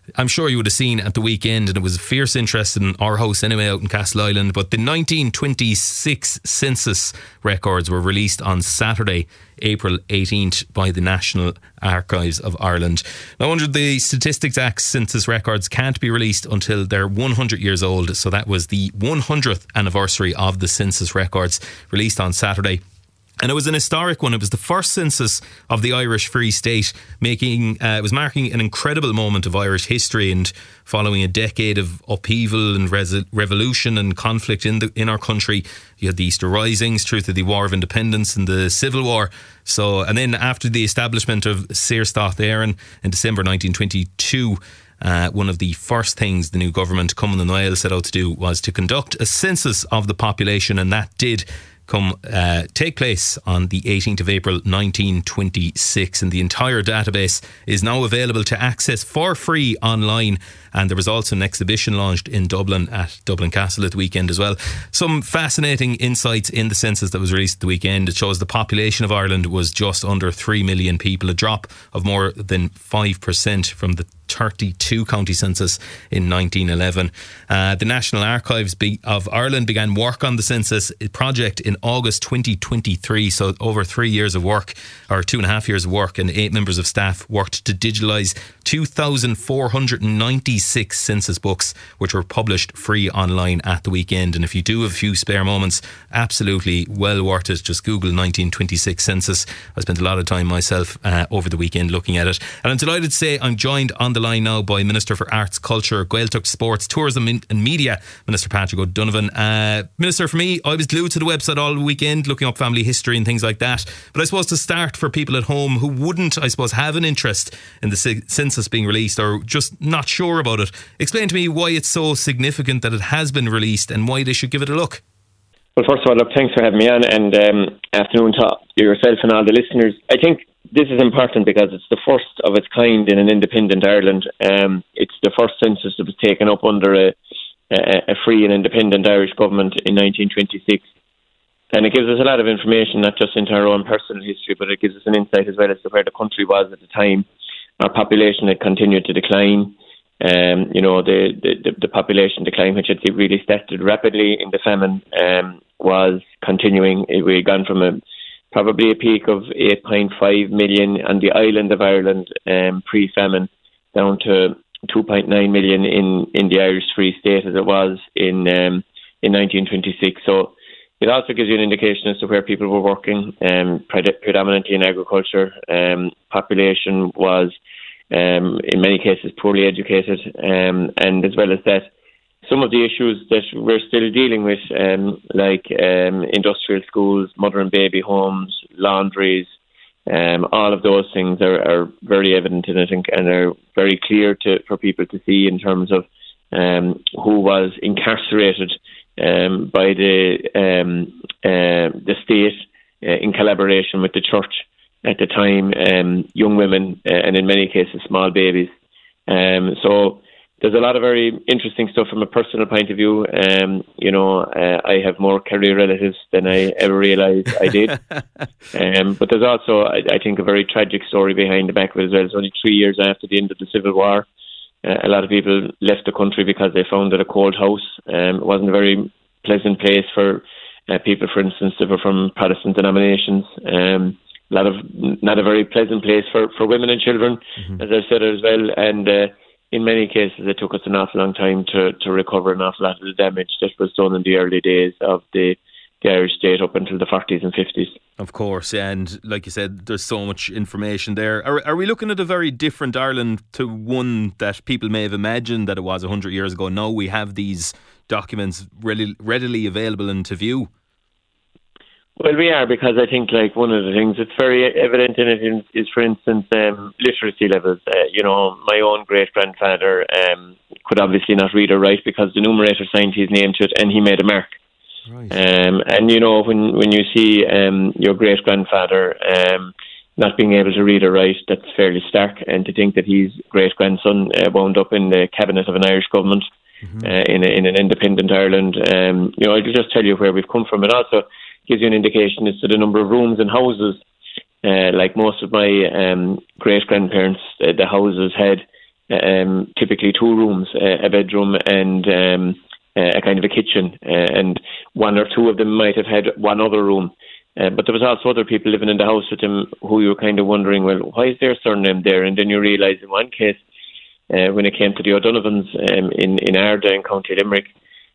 I'm sure you would have seen at the weekend, and it was a fierce interest in our house anyway out in Castle Island, but the 1926 census records were released on Saturday, April 18th by the National Archives of Ireland. Now, under the Statistics Act, census records can't be released until they're 100 years old, so that was the 100th anniversary of the census records released on Saturday. And it was an historic one. It was the first census of the Irish Free State, it was marking an incredible moment of Irish history, and following a decade of upheaval and revolution and conflict in our country. You had the Easter Risings through to the War of Independence and the Civil War. And then after the establishment of Searstáit Éireann in December 1922, one of the first things the new government, Cumann na nGaedheal, set out to do was to conduct a census of the population, and that did take place on the 18th of April 1926, and the entire database is now available to access for free online. And there was also an exhibition launched in Dublin at Dublin Castle at the weekend as well. Some fascinating insights in the census that was released at the weekend. It shows the population of Ireland was just under 3 million people, a drop of more than 5% from the 32 county census in 1911. The National Archives of Ireland began work on the census project in August 2023, so over 3 years of work, or 2.5 years of work, and 8 members of staff worked to digitalise 2,496 census books, which were published free online at the weekend. And if you do have a few spare moments, absolutely well worth it. Just Google 1926 census. I spent a lot of time myself over the weekend looking at it. And I'm delighted to say I'm joined on the line now by Minister for Arts, Culture, Gaeltacht, Sports, Tourism and Media, Minister Patrick O'Donovan. Minister, for me, I was glued to the website all weekend looking up family history and things like that. But I suppose to start, for people at home who wouldn't, I suppose, have an interest in the census being released or just not sure about it, explain to me why it's so significant that it has been released and why they should give it a look. Well, first of all, look, thanks for having me on, and afternoon to yourself and all the listeners. I think this is important because it's the first of its kind in an independent Ireland. It's the first census that was taken up under a free and independent Irish government in 1926. And it gives us a lot of information, not just into our own personal history, but it gives us an insight as well as to where the country was at the time. Our population had continued to decline. The population decline, which had really started rapidly in the famine, was continuing. We had gone from probably a peak of 8.5 million on the island of Ireland pre-famine down to 2.9 million in the Irish Free State as it was in 1926. So it also gives you an indication as to where people were working, predominantly in agriculture. Population was, in many cases, poorly educated, and as well as that, some of the issues that we're still dealing with, like industrial schools, mother and baby homes, laundries, all of those things are very evident in it and are very clear for people to see in terms of who was incarcerated by the state in collaboration with the church at the time, young women and in many cases small babies. So there's a lot of very interesting stuff from a personal point of view. I have more career relatives than I ever realised I did. But there's also, I think, a very tragic story behind the back of it as well. It's only 3 years after the end of the Civil War. A lot of people left the country because they found it a cold house. It wasn't a very pleasant place for people, for instance, that were from Protestant denominations. Not a very pleasant place for women and children, as I've said as well. And in many cases, it took us an awful long time to recover an awful lot of the damage that was done in the early days of the Irish state up until the 40s and 50s. Of course, and like you said, there's so much information there. Are we looking at a very different Ireland to one that people may have imagined that it was 100 years ago? Now we have these documents readily available and to view. Well, we are, because I think like one of the things that's very evident in it is, for instance, literacy levels. My own great-grandfather could obviously not read or write because the numerator signed his name to it and he made a mark. Right. And when you see your great-grandfather not being able to read or write, that's fairly stark. And to think that his great-grandson wound up in the cabinet of an Irish government in an independent Ireland, I'll just tell you where we've come from. It also gives you an indication as to the number of rooms and houses. Like most of my great-grandparents, the houses had typically 2 rooms, a bedroom and a kind of a kitchen, and 1 or 2 of them might have had one other room. But there was also other people living in the house with him who you were kind of wondering, well, why is their surname there? And then you realise in one case, when it came to the O'Donovans in Arda in County Limerick,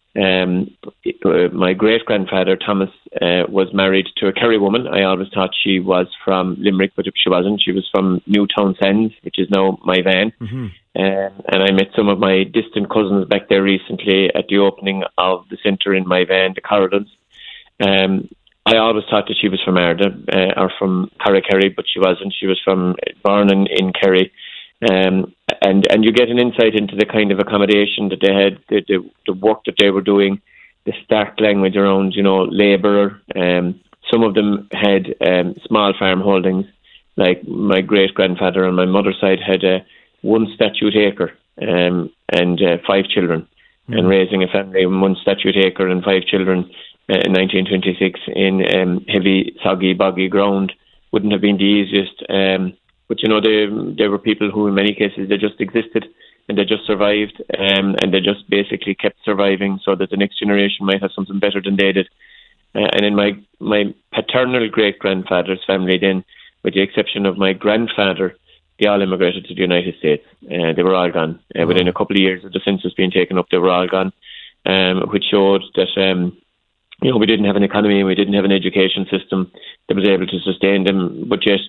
my great-grandfather Thomas was married to a Kerry woman. I always thought she was from Limerick, but she wasn't. She was from Newtown Sands, which is now Myvan. Mm-hmm. And I met some of my distant cousins back there recently at the opening of the centre in Myvan, the Corridons. I always thought that she was from Arda or from Kerry, but she wasn't. She was born in Kerry. And you get an insight into the kind of accommodation that they had, the work that they were doing, the stark language around, labourer. Some of them had small farm holdings, like my great-grandfather on my mother's side had 1 statute acre and 5 children. Mm. And raising a family on 1 statute acre and 5 children in 1926 in heavy, soggy, boggy ground wouldn't have been the easiest. But, there were people who, in many cases, they just existed and they just survived and they just basically kept surviving so that the next generation might have something better than they did. And in my paternal great-grandfather's family then, with the exception of my grandfather, they all immigrated to the United States. They were all gone. Within a couple of years of the census being taken up, they were all gone, which showed that, we didn't have an economy and we didn't have an education system that was able to sustain them, but yet,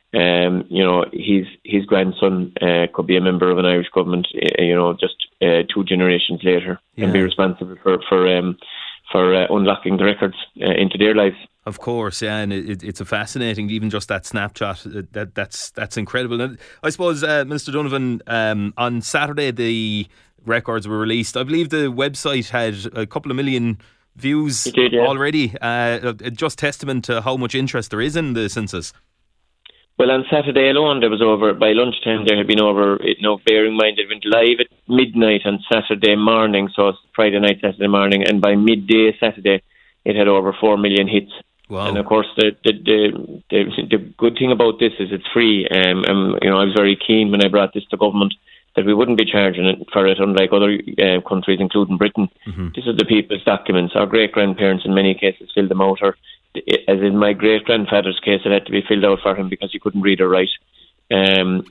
his grandson could be a member of an Irish government, just 2 generations later, and be responsible for unlocking the records into their lives. Of course, yeah, and it's a fascinating, even just that snapshot. That's incredible. And I suppose, Mr. Donovan, on Saturday the records were released. I believe the website had a couple of million views already. Just testament to how much interest there is in the census. Well, on Saturday alone, there was by lunchtime, there had been bearing in mind it went live at midnight on Saturday morning, so it's Friday night, Saturday morning, and by midday Saturday, it had over 4 million hits. Wow. And of course, the good thing about this is it's free. I was very keen when I brought this to government that we wouldn't be charging it for it, unlike other countries, including Britain. Mm-hmm. This is the people's documents. Our great-grandparents, in many cases, filled them out, or as in my great-grandfather's case, it had to be filled out for him because he couldn't read or write. So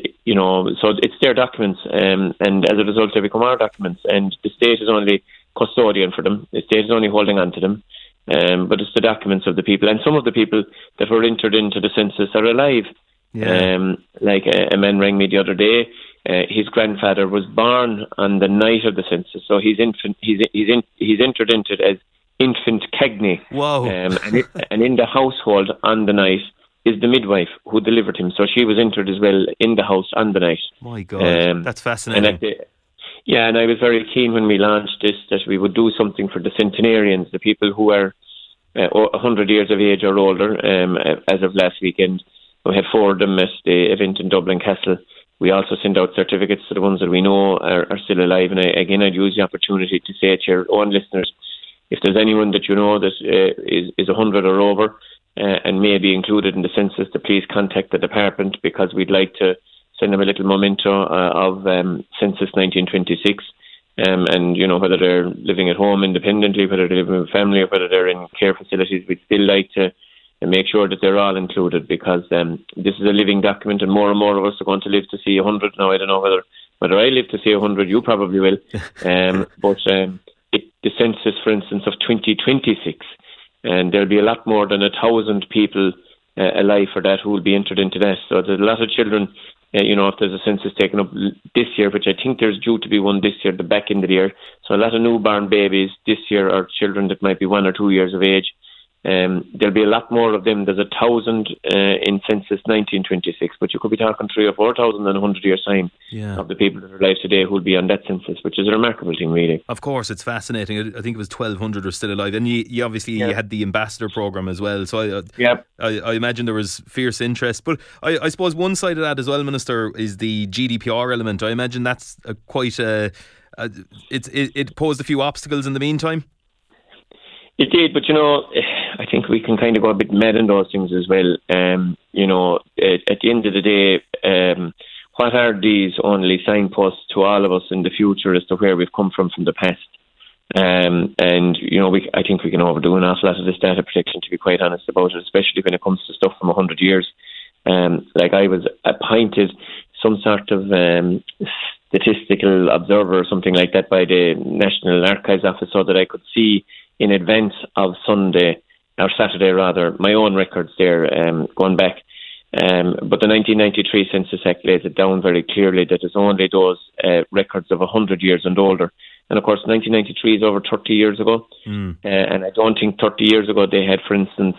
it's their documents, and as a result, they become our documents, and the state is only custodian for them. The state is only holding on to them, but it's the documents of the people, and some of the people that were entered into the census are alive. Yeah. Like a man rang me the other day. His grandfather was born on the night of the census, so he's entered into it as Infant Cagney. Wow. And in the household on the night is the midwife who delivered him, so she was entered as well in the house on the night. My God, that's fascinating. And I was very keen when we launched this that we would do something for the centenarians, the people who are 100 years of age or older. As of last weekend, we had 4 of them at the event in Dublin Castle. We also send out certificates to the ones that we know are still alive. And I'd use the opportunity to say to your own listeners, if there's anyone that you know that is 100 or over and may be included in the census, to please contact the department, because we'd like to send them a little memento of census 1926. And, whether they're living at home independently, whether they're living with family, or whether they're in care facilities, we'd still like to make sure that they're all included, because this is a living document, and more of us are going to live to see 100. Now, I don't know whether I live to see 100, you probably will. But the census, for instance, of 2026, and there'll be a lot more than 1,000 people alive for that who will be entered into that. So there's a lot of children, if there's a census taken up this year, which I think there's due to be one this year, the back end of the year. So a lot of newborn babies this year are children that might be 1 or 2 years of age. There'll be a lot more of them. There's 1,000 in census 1926, but you could be talking 3,000 or 4,000 in 100 years' time of the people that are alive today who will be on that census, which is a remarkable thing, really. Of course, it's fascinating. I think it was 1,200 are still alive, and you obviously you had the ambassador program as well. So I imagine there was fierce interest. But I suppose one side of that as well, Minister, is the GDPR element. I imagine that's quite it posed a few obstacles in the meantime. It did, but I think we can kind of go a bit mad in those things as well. At the end of the day, what are these only signposts to all of us in the future as to where we've come from the past? And I think we can overdo an awful lot of this data protection, to be quite honest about it, especially when it comes to stuff from 100 years. Like I was appointed some sort of statistical observer or something like that by the National Archives Office, so that I could see in advance of Sunday, or Saturday rather, my own records there going back. But the 1993 Census Act lays it down very clearly that it's only those records of 100 years and older. And of course, 1993 is over 30 years ago. And I don't think 30 years ago they had, for instance,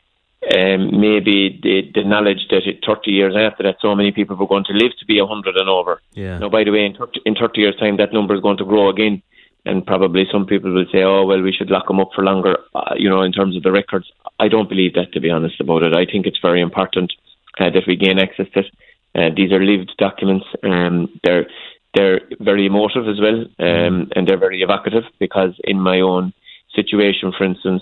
maybe the knowledge that 30 years after that, so many people were going to live to be 100 and over. Yeah. Now, by the way, in 30 years' time, that number is going to grow again. And probably some people will say, oh, well, we should lock them up for longer, in terms of the records. I don't believe that, to be honest about it. I think it's very important that we gain access to it. These are lived documents. They're very emotive as well, and they're very evocative, because in my own situation, for instance,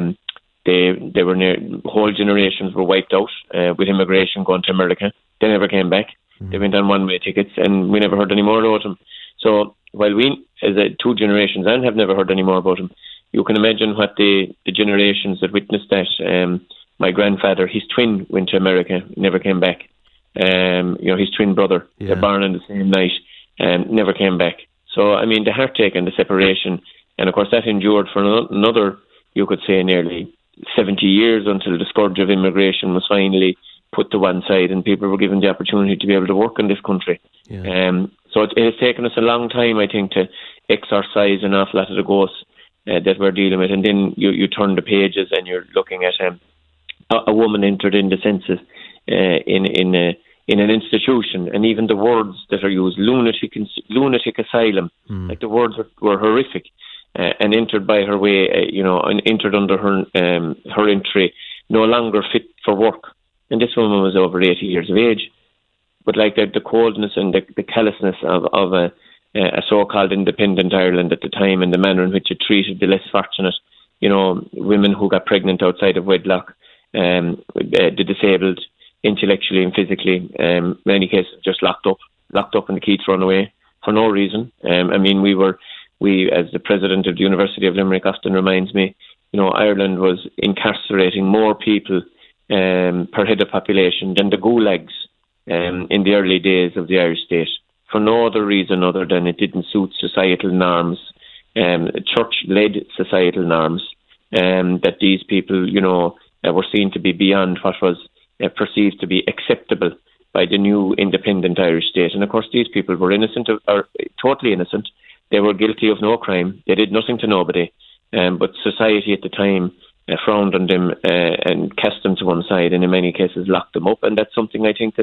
they were whole generations were wiped out with immigration going to America. They never came back. They went on one-way tickets, and we never heard any more about them. So while we, as two generations, and have never heard any more about them, you can imagine what the generations that witnessed that. My grandfather, his twin, went to America, never came back. His twin brother, they're born on the same night, never came back. So, I mean, the heartache and the separation, and of course that endured for another, you could say, nearly 70 years until the scourge of immigration was finally put to one side and people were given the opportunity to be able to work in this country. Yeah. So it has taken us a long time, I think, to exorcise an awful lot of the ghosts that we're dealing with. And then you turn the pages and you're looking at a woman entered in the census in an institution, and even the words that are used, lunatic asylum, like the words were horrific, and entered by her way, and entered under her entry, no longer fit for work. And this woman was over 80 years of age. But like the coldness and the callousness of a so-called independent Ireland at the time, and the manner in which it treated the less fortunate, women who got pregnant outside of wedlock, the disabled intellectually and physically, many cases just locked up and the key thrown away for no reason. We, as the president of the University of Limerick often reminds me, Ireland was incarcerating more people per head of population than the gulags in the early days of the Irish state, for no other reason other than it didn't suit societal norms, church-led societal norms, that these people, were seen to be beyond what was perceived to be acceptable by the new independent Irish state. And of course these people were innocent, or totally innocent. They were guilty of no crime. They did nothing to nobody. But society at the time frowned on them and cast them to one side, and in many cases locked them up. And that's something I think that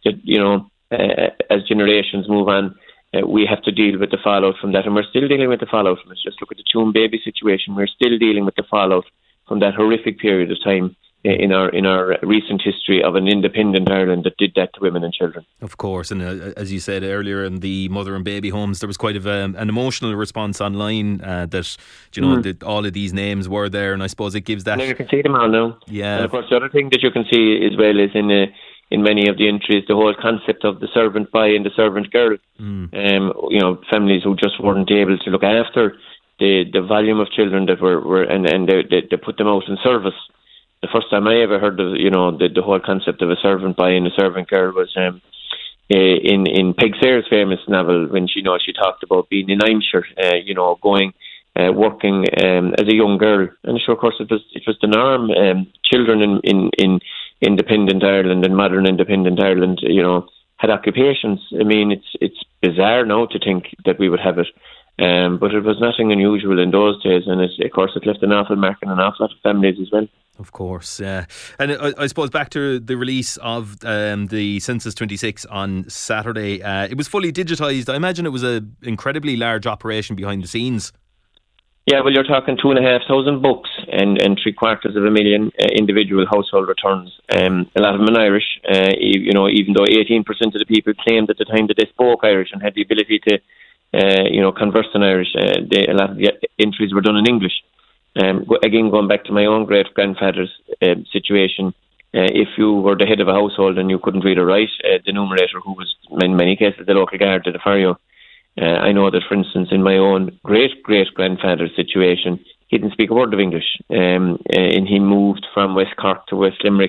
as generations move on, we have to deal with the fallout from that. And we're still dealing with the fallout from it. Just look at the Tuam baby situation. We're still dealing with the fallout from that horrific period of time in our recent history of an independent Ireland that did that to women and children. Of course, and as you said earlier, in the mother and baby homes, there was quite an emotional response online that all of these names were there, and I suppose it gives that. And you can see them all now. Yeah. And of course, the other thing that you can see as well is in many of the entries, the whole concept of the servant boy and the servant girl. Families who just weren't able to look after the volume of children that were and they put them out in service. The first time I ever heard of the whole concept of a servant boy and a servant girl was in Peg Sayers' famous novel, when she talked about being in Aimshire, going working as a young girl. And sure, of course, it was the norm. Children in independent Ireland and modern independent Ireland, had occupations. I mean, it's bizarre now to think that we would have it. But it was nothing unusual in those days, and of course it left an awful mark on an awful lot of families as well. Of course, yeah. And I suppose back to the release of the Census 26 on Saturday, it was fully digitised. I imagine it was an incredibly large operation behind the scenes. Yeah, well, you're talking 2,500 books and 750,000 individual household returns. A lot of them in Irish, even though 18% of the people claimed at the time that they spoke Irish and had the ability to converse in Irish. A lot of the entries were done in English. Again, going back to my own great-grandfather's situation, if you were the head of a household and you couldn't read or write, the numerator, who was in many cases the local guard, did it for you. I know that, for instance, in my own great-great-grandfather's situation, he didn't speak a word of English, and he moved from West Cork to West Limerick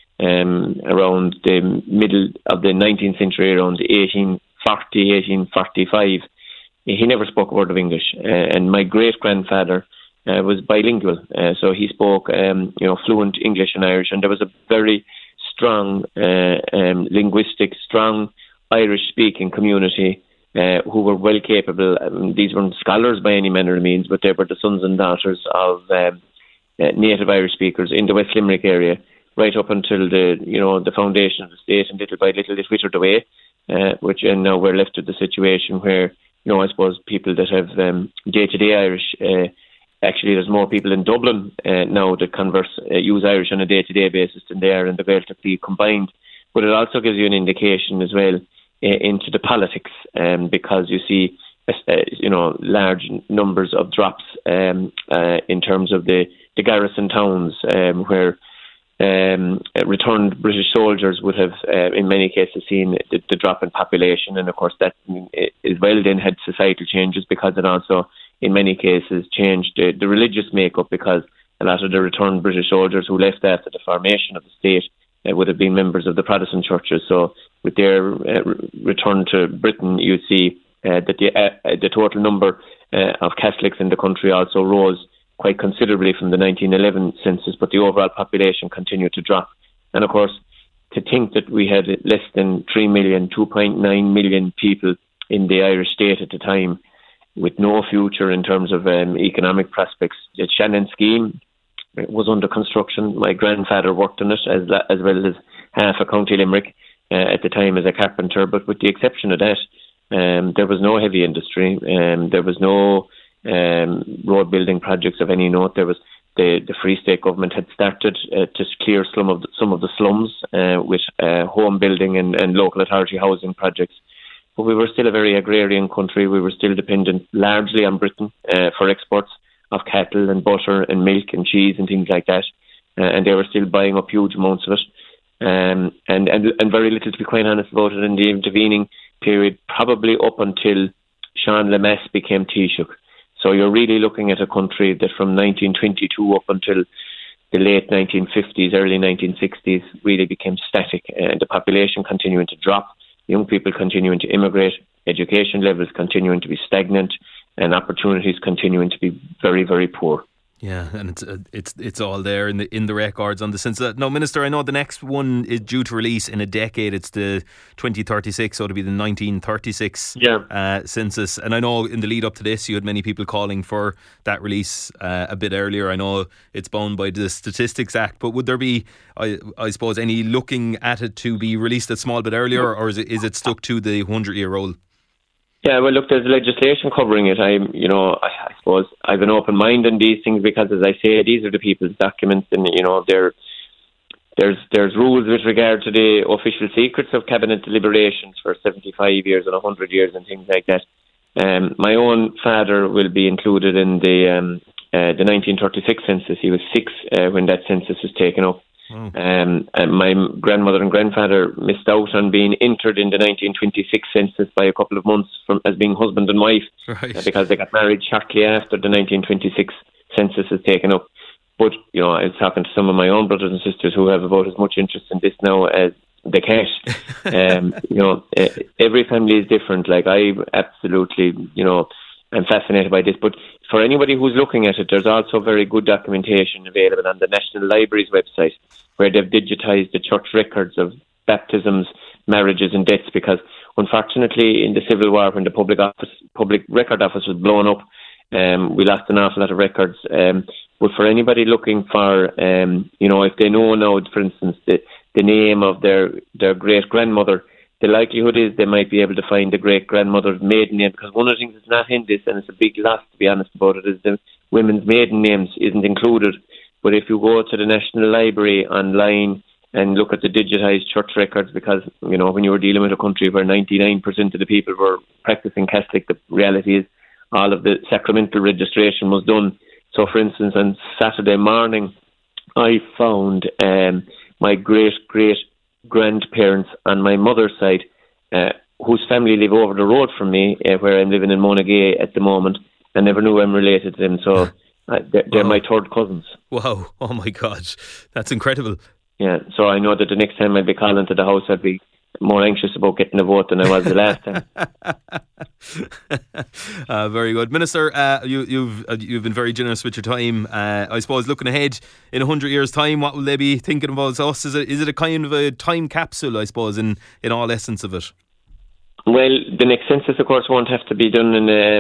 around the middle of the 19th century, around 1840, 1845. He never spoke a word of English, and my great-grandfather was bilingual, so he spoke fluent English and Irish, and there was a very strong linguistic, strong Irish-speaking community who were well capable. These weren't scholars by any manner of means, but they were the sons and daughters of native Irish speakers in the West Limerick area, right up until the foundation of the state, and little by little it withered away, and now we're left with the situation where, I suppose people that have day-to-day Irish, actually there's more people in Dublin now that use Irish on a day-to-day basis than they are in the Gaeltacht combined. But it also gives you an indication as well into the politics, because you see, large numbers of drops in terms of the garrison towns, where returned British soldiers would have, in many cases, seen the drop in population, and of course that as well then had societal changes, because it also, in many cases, changed the religious makeup, because a lot of the returned British soldiers who left after the formation of the state would have been members of the Protestant churches. So with their return to Britain, you see that the total number of Catholics in the country also rose quite considerably from the 1911 census, but the overall population continued to drop. And of course, to think that we had less than 3 million, 2.9 million people in the Irish state at the time, with no future in terms of economic prospects. The Shannon scheme was under construction. My grandfather worked on it, as well as half of County Limerick at the time as a carpenter. But with the exception of that, there was no heavy industry. There was no road building projects of any note. There was the Free State government had started to clear some of the slums with home building and local authority housing projects. But we were still a very agrarian country. We were still dependent largely on Britain for exports of cattle and butter and milk and cheese and things like that. And they were still buying up huge amounts of it. And very little, to be quite honest about it, in the intervening period, probably up until Sean Lemass became Taoiseach. So you're really looking at a country that from 1922 up until the late 1950s, early 1960s, really became static, and the population continuing to drop, young people continuing to immigrate, education levels continuing to be stagnant, and opportunities continuing to be very, very poor. Yeah, and it's all there in the records on the census. Now, Minister, I know the next one is due to release in a decade. It's the 2036, so it'll be the 1936 census. And I know in the lead up to this, you had many people calling for that release a bit earlier. I know it's bound by the Statistics Act, but would there be, I suppose, any looking at it to be released a small bit earlier, or is it stuck to the 100-year rule? Yeah, well, look, there's legislation covering it. I suppose I've an open mind on these things, because, as I say, these are the people's documents, and there's rules with regard to the official secrets of cabinet deliberations for 75 years and 100 years and things like that. My own father will be included in the 1936 census. He was 6 when that census was taken up. And my grandmother and grandfather missed out on being entered in the 1926 census by a couple of months as being husband and wife, right, because they got married shortly after the 1926 census was taken up. But, I was talking to some of my own brothers and sisters who have about as much interest in this now as they can. Every family is different. Like, I absolutely, I'm fascinated by this. But for anybody who's looking at it, there's also very good documentation available on the National Library's website, where they've digitised the church records of baptisms, marriages and deaths, because unfortunately in the Civil War, when the Public Record Office was blown up, we lost an awful lot of records. But for anybody looking for, if they know now, for instance, the name of their great-grandmother, the likelihood is they might be able to find the great-grandmother's maiden name, because one of the things that's not in this, and it's a big loss to be honest about it, is the women's maiden names isn't included. But if you go to the National Library online and look at the digitised church records, because, when you were dealing with a country where 99% of the people were practicing Catholic, the reality is all of the sacramental registration was done. So, for instance, on Saturday morning, I found my great grandparents on my mother's side, whose family live over the road from me, where I'm living in Monagea at the moment. I never knew I'm related to them, so they're my third cousins. Wow! Oh my God, that's incredible. Yeah, so I know that the next time I'd be calling to the house, I'd be more anxious about getting a vote than I was the last time. Very good, Minister. You've been very generous with your time. I suppose looking ahead in 100 years' time, what will they be thinking about us? Is it a kind of a time capsule, I suppose, in all essence of it? Well, the next census, of course, won't have to be done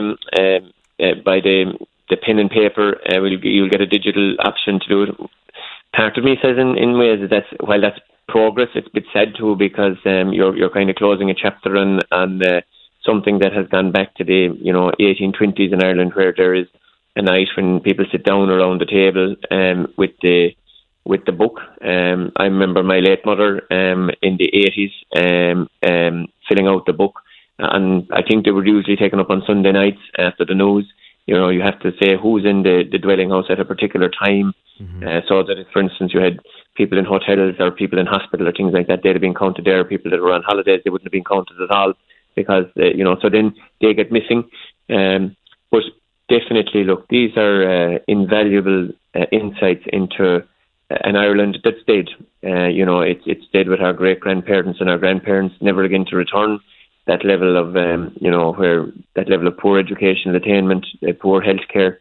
by the pen and paper. You'll get a digital option to do it. Part of me says in ways that while that's progress, it's a bit sad too, because you're kind of closing a chapter on something that has gone back to the 1820s in Ireland, where there is a night when people sit down around the table with the book. I remember my late mother in the 80s filling out the book, and I think they were usually taken up on Sunday nights after the news. You have to say who's in the dwelling house at a particular time, so that if, for instance, you had people in hotels or people in hospital or things like that, they'd have been counted there. People that were on holidays, they wouldn't have been counted at all, because so then they get missing. But definitely, look, these are invaluable insights into an Ireland that's dead. It's dead with our great grandparents and our grandparents, never again to return. That level of where that level of poor educational attainment, poor healthcare,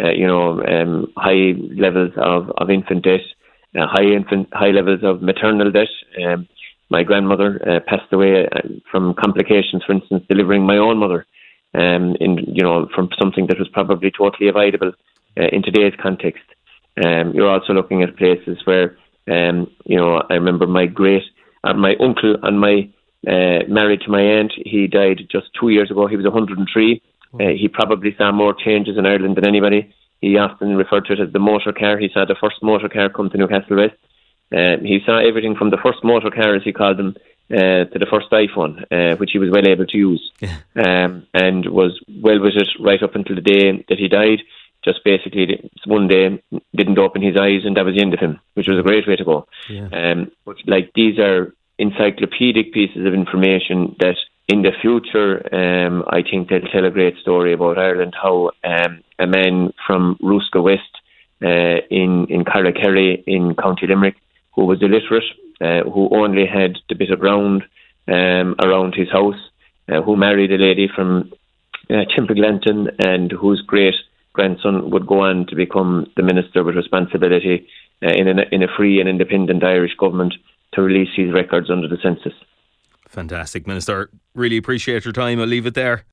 high levels of infant debt, high levels of maternal debt. My grandmother passed away from complications, for instance, delivering my own mother, from something that was probably totally avoidable in today's context. You're also looking at places where, I remember my uncle and my married to my aunt. He died just 2 years ago. He was 103. He probably saw more changes in Ireland than anybody. He often referred to it as the motor car. He saw the first motor car come to Newcastle West. He saw everything from the first motor car, as he called them, to the first iPhone, which he was well able to use, and was well with it right up until the day that he died. Just basically one day didn't open his eyes, and that was the end of him, which was a great way to go. But these are encyclopedic pieces of information that in the future, I think they'll tell a great story about Ireland, how a man from Ruska West in Carlakerry in County Limerick, who was illiterate, who only had the bit of ground around his house, who married a lady from Chimpaglanton, and whose great grandson would go on to become the minister with responsibility in a free and independent Irish government to release these records under the census. Fantastic, Minister. Really appreciate your time. I'll leave it there.